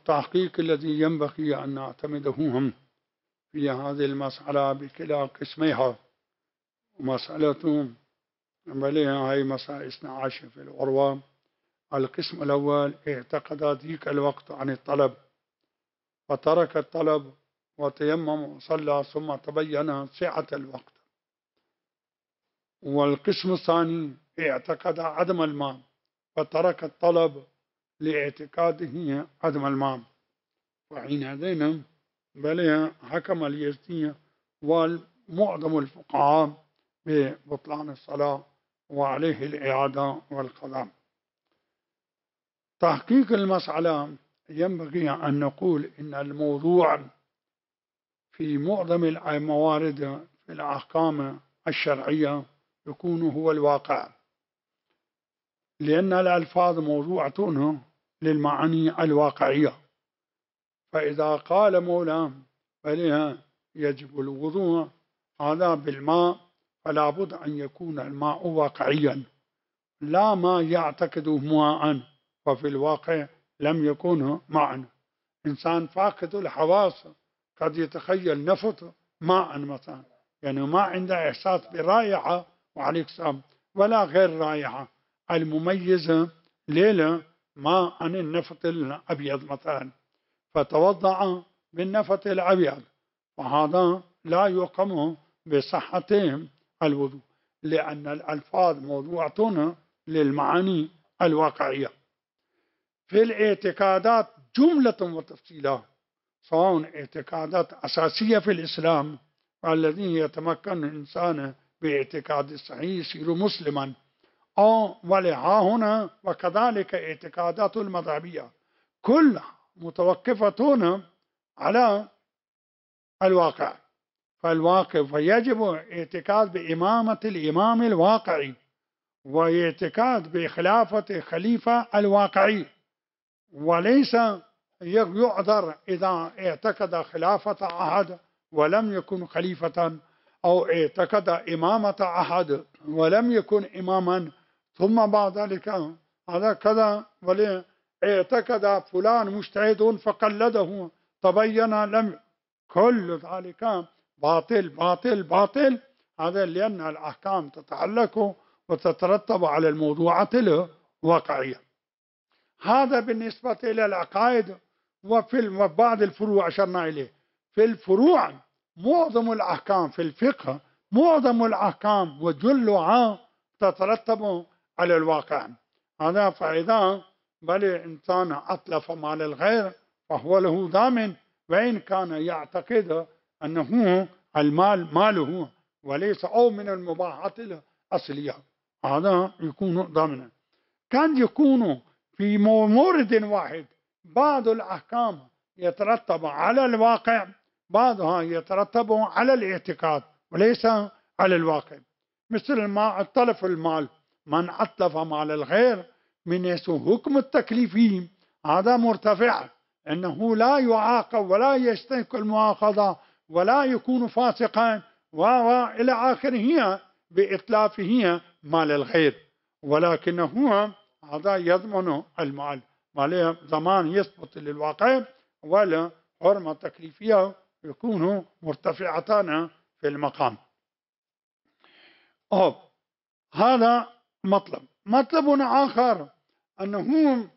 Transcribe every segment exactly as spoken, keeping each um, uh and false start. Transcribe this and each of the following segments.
التحقيق الذي ينبغي أن نعتمده هم في هذه المسألة بكلا قسميها، مسألة بلها هي مسألة اثنا عشر في العروة. القسم الأول: اعتقد ذيك الوقت عن الطلب فترك الطلب وتيمم وصلى ثم تبين سعة الوقت. والقسم الثاني: اعتقد عدم الماء فترك الطلب لاعتقاده عدم الماء، وحينئذ بل حكم اليزدي والمعظم الفقهاء ببطلان الصلاة وعليه الإعادة والقضاء. تحقيق المسألة: ينبغي أن نقول إن الموضوع في معظم الموارد في الأحكام الشرعية يكون هو الواقع، لأن الألفاظ موضوعة للمعاني الواقعية. فإذا قال مولاه فلها يجب الوضوء هذا بالماء، فلا بد أن يكون الماء واقعيا لا ما يعتقده ماء وفي الواقع لم يكن ماء. إنسان فاقد الحواس قد يتخيل نفط ماء مثلا، يعني ما عنده إحساس برائحة وعليك سام ولا غير رائحة المميزة ليلة ماء عن النفط الأبيض مثلا، فتوضع بالنفط الأبيض، وهذا لا يقم بصحة الوضوء، لأن الألفاظ موضوعة للمعاني الواقعية. في الاعتقادات جملة وتفصيلا، سواء اعتقادات أساسية في الإسلام الذي يتمكن الإنسان باعتقاد الصحيح يصير مسلما، أو ولها هنا وكذلك اعتقادات المذهبية كلها متوقفة على الواقع. فالواقع فيجب اعتقاد بإمامة الإمام الواقعي واعتقاد بخلافة خليفة الواقعي، وليس يعذر إذا اعتقد خلافة أحد ولم يكن خليفة، أو اعتقد إمامة أحد ولم يكن إماما ثم بعد ذلك هذا كذا، ولي اعتقد فلان مجتهد فقلده تبين لم، كل ذلك باطل باطل باطل. هذا لأن الأحكام تتعلق وتترتب على الموضوعات الواقعية. هذا بالنسبة إلى العقائد. وفي بعض الفروع أشرنا إليه. في الفروع معظم الأحكام في الفقه، معظم الأحكام وجلها تترتب على الواقع. هذا فإذا بل إنسان أتلف مال الغير فهو له ضامن، وإن كان يعتقد أنه المال ماله وليس أو من المباحات الأصلية، هذا يكون ضامنا. كان يكون في مورد واحد بعض الأحكام يترتب على الواقع، بعضها يترتب على الاعتقاد وليس على الواقع. مثل ما اتلف المال، من أتلف مال الغير من يسوء حكم التكليفي هذا مرتفع، أنه لا يعاقب ولا يستحق المؤاخذة ولا يكون فاسقا وإلى آخره بإتلافه مال الغير، ولكنه هذا يضمن المال مال زمان يثبت للواقع، ولا حرمة تكليفية يكون مرتفعتان في المقام. أوه. هذا مطلب. مطلب آخر أنه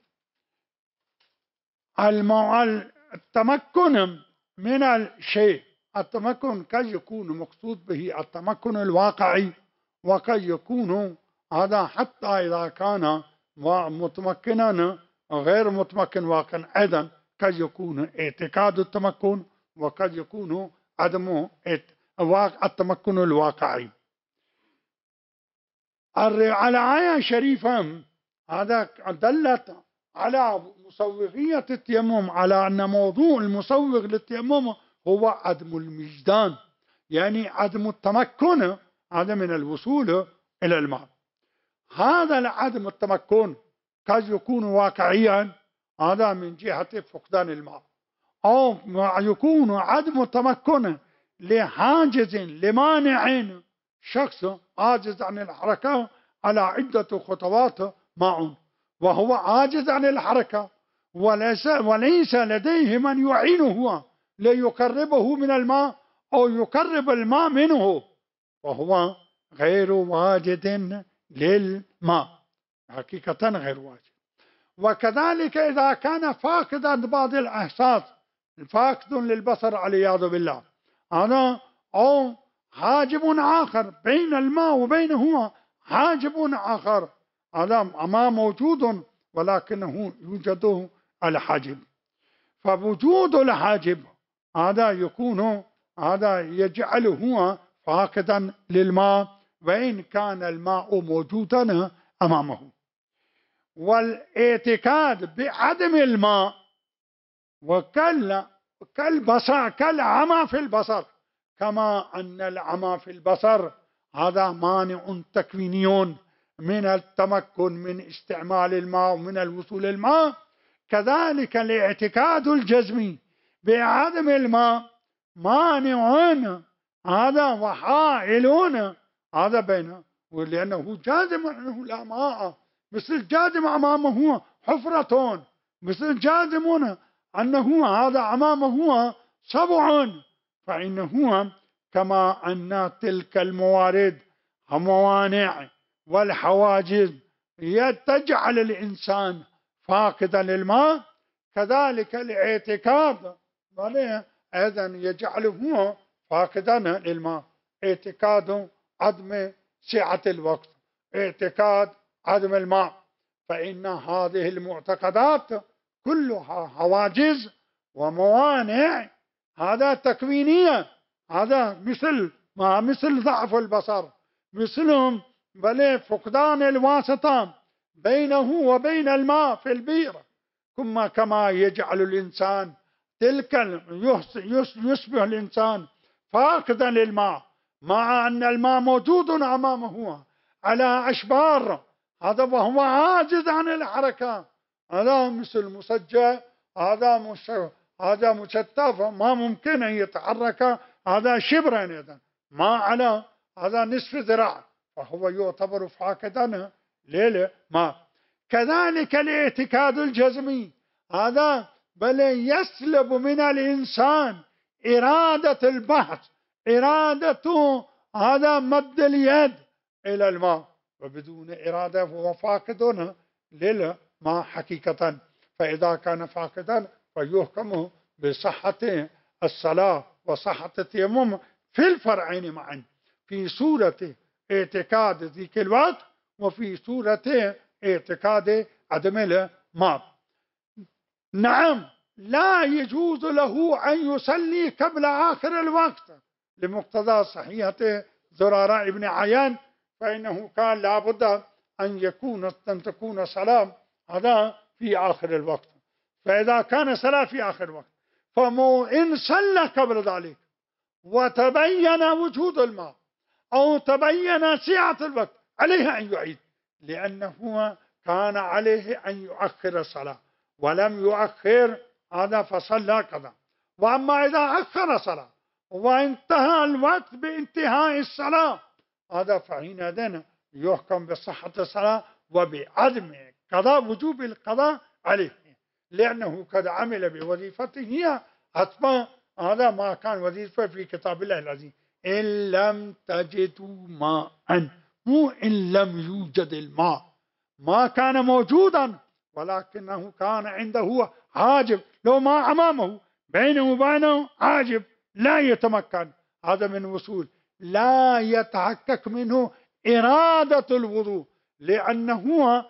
التمكن من الشيء، التمكن قد يكون مقصود به التمكن الواقعي، وقد يكون هذا حتى إذا كان متمكنا غير متمكن واقعا أيضا قد يكون اعتقاد التمكن، وقد يكون عدم التمكن الواقعي. الآية الشريفة هذا دلت على مصوغية التيمم، على أن موضوع المصوغ للتيمم هو عدم المجدان، يعني عدم التمكن هذا من الوصول إلى الماء. هذا العدم التمكن قد يكون واقعيا، هذا من جهة فقدان الماء، أو يكون عدم التمكن لحاجز لمانع، شخص عاجز عن الحركة على عدة خطوات معه وهو عاجز عن الحركة، وليس, وليس لديه من يعينه ليقربه من الماء أو يقرب الماء منه، وهو غير واجد للماء، حقيقة غير واجد. وكذلك إذا كان فاقدا بعض الإحساس، فاقد للبصر والعياذ بالله، هذا أو حاجب آخر بين الماء وبينه حاجب آخر، هذا ما موجود ولكنه يوجد الحاجب. فوجود الحاجب هذا يكون هذا يجعله فاقدا للماء وإن كان الماء موجودا أمامه. والاعتقاد بعدم الماء وكل كالبصر كالعمى في البصر، كما أن العمى في البصر هذا مانع تكويني من التمكن من استعمال الماء ومن الوصول الماء، كذلك الاعتقاد الجزمي بعدم الماء مانع هذا وحائل هذا بينه، ولأنه جازم أنه لا ماء، مثل جازم أمامه حفرة، مثل جازم أنه هذا أمامه سبع، فإنه كما أن تلك الموارد موانع والحواجز تجعل الإنسان فاقدا للماء، كذلك الاعتقاد أيضا يجعله فاقدا للماء. اعتقاد عدم سعة الوقت، اعتقاد عدم الماء، فإن هذه المعتقدات كلها حواجز وموانع هذا تكوينية، هذا مثل ما مثل ضعف البصر، مثلهم بل فقدان الواسطة بينه وبين الماء في البئر، ثم كما يجعل الإنسان تلك يصبح الإنسان فاقدا للماء مع أن الماء موجود أمامه على أشبار، هذا وهو عاجز عن الحركة، هذا مثل مسجع، هذا مش هذا مشتف ما ممكن أن يتحرك، هذا شبرا أيضا ما على هذا نصف ذراع، فهو يعتبر فاقدا للماء. كذلك الاعتقاد الجزمي هذا بل يسلب من الإنسان إرادة البحث، إرادة هذا مد اليد إلى الماء، وبدون إرادة هو فاقد للماء حقيقة. فإذا كان فاقدا فيحكم بصحة الصلاة وصحة التيمم في الفرعين معا، في صورة اعتقاد ذيك الوقت وفي صورة اعتقاد عدم الماء. نعم لا يجوز له أن يصلي قبل آخر الوقت لمقتضى صحيحة زرارة ابن عيان، فإنه كان لابد أن يكون أن تكون صلاة هذا في آخر الوقت. فإذا كان صلاة في آخر الوقت فمو إن صلى قبل ذلك وتبين وجود الماء أو تبين سعة الوقت عليه أن يعيد، لأنه كان عليه أن يؤخر الصلاة ولم يؤخر هذا فصلى كذا. وأما إذا أخر صلاة وانتهى الوقت بانتهاء الصلاة هذا فحينئذ يحكم بصحة الصلاة وبعدم قضاء وجوب القضاء عليه، لأنه قد عمل بوظيفته حتما، هذا ما كان وظيفة في كتاب الله العزيز، إن لم تجدوا ماء، مو إن لم يوجد الماء، ما كان موجودا ولكنه كان عنده حاجب، لو ما أمامه بينه وبينه حاجب لا يتمكن هذا من وصول، لا يتحقق منه إرادة الوضوء لأنه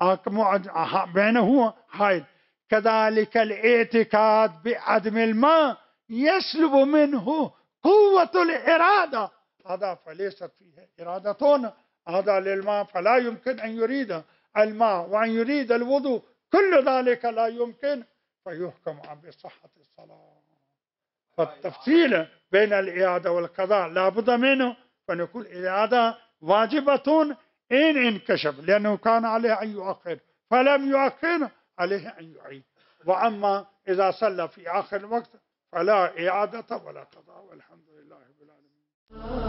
بينه حائل. كذلك الاعتقاد بعدم الماء يسلب منه قوة الإرادة، هذا فليست فيه إرادة هذا للماء، فلا يمكن أن يريد الماء وأن يريد الوضوء، كل ذلك لا يمكن، فيحكم بصحة الصلاة. فالتفصيل بين الإعادة والقضاء لا بد منه، فنقول الإعادة واجبة إن انكشف، لأنه كان عليه أن يؤخر فلم يؤخر عليه أن يعيد. وأما إذا صلى في آخر الوقت فلا إعادة ولا قضاء، والحمد لله رب العالمين.